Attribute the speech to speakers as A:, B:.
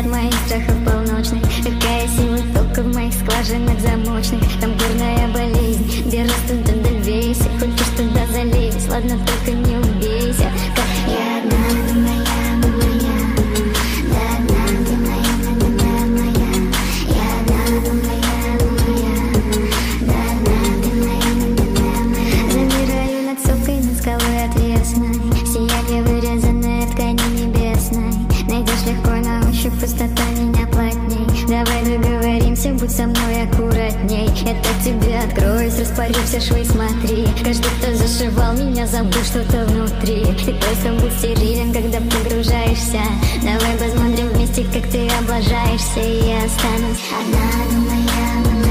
A: от моих страхов полночных. Какая сила тока в моих скважинах замочных. Там горная болезнь, где растут эдельвейсы. Хочешь туда залезь, ладно, только не убейся. Как я одна, ты моя, ты моя. Да, одна, ты моя, да, да, моя. Я одна, ты моя, ты моя. Да, одна, ты моя, да, да, моя. Замираю над сопкой, над скалой отвесной. Сияние, вырезанное ткани небесной. Найдешь легко на ощупь, пустота меня плотней. Давай договоримся, будь со мной аккуратней. Это тебе откроюсь, распорю все швы, смотри. Каждый, кто зашивал меня, забыл что-то внутри. Ты просто будь стерилен, когда погружаешься. Давай посмотрим вместе, как ты облажаешься. И я останусь одна, но моя,